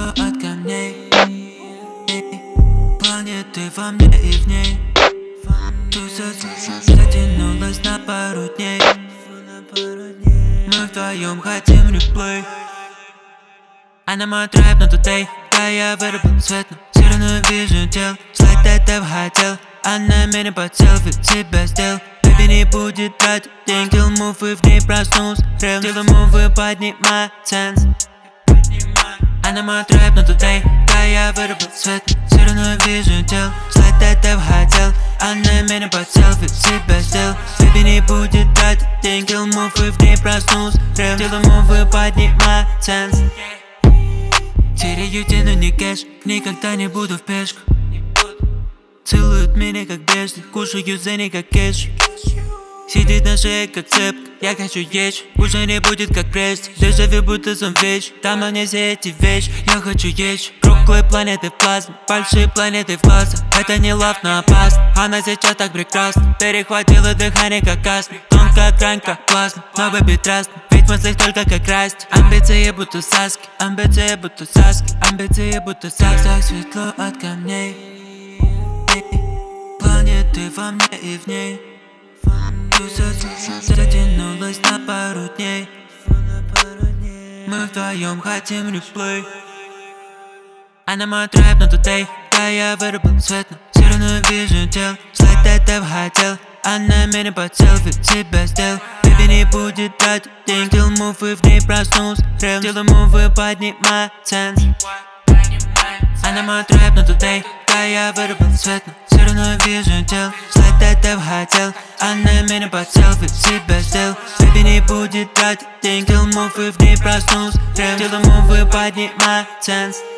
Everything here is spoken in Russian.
светло от камней. Планеты во мне и в ней. Туса затянулась на пару дней. Мы вдвоем хотим реплей. Она мой драйв на today. Да, я вырубил свет, но все равно вижу тел. Слайд этого хотел, она меня под селфи себя сделал. Baby не будет тратить деньги. Делал мувы, в ней проснулся рел. Делал мувы, поднимай ценз. Она мой драйв на today. Да, я вырубил свет, но все равно вижу тел. Слайд этого хотел, она меня под селфи себя сделал. Baby не будет тратить деньги. Делал мувы, в ней проснулся рел. Делал мувы, поднимай ценз. Теряю но не кэш, никогда не буду в пешку. Целуют меня как бешеный, кушаю за ней как кэш. Сидит на шее как цепка, я хочу есть. Уже не будет как прежде, дежавю будто сон вещь. Там на мне все эти вещи, я хочу есть. Круглые планеты в плазме, большие планеты в глазах. Это не лав, но опасно, она сейчас так прекрасна. Перехватила дыхание как астма, тонкая грань как плазма. Но baby trust me, ведь в мыслях только как расти. Амбиции будто Саски, амбиции будто Саски, амбиции будто Саски. Так светло от камней. Планеты во мне и в ней. Туса затянулась на пару дней. Мы вдвоем хотим реплей. Она мой драйв на today. Да, я вырубил свет, но все равно вижу тел. Слайд этого хотел, она меня под селфи себя сделал. Baby не будет тратить деньги. Делал мувы, в ней проснулся рел. Делал мувы, поднимай ценз. Она мой драйв на today. Да, я вырубил свет, но все равно вижу тел. Слайд этого хотел, она меня под селфи себя сделал. Baby не будет тратить деньги. Делал мувы, в ней проснулся рел. Делал мувы, поднимай ценз.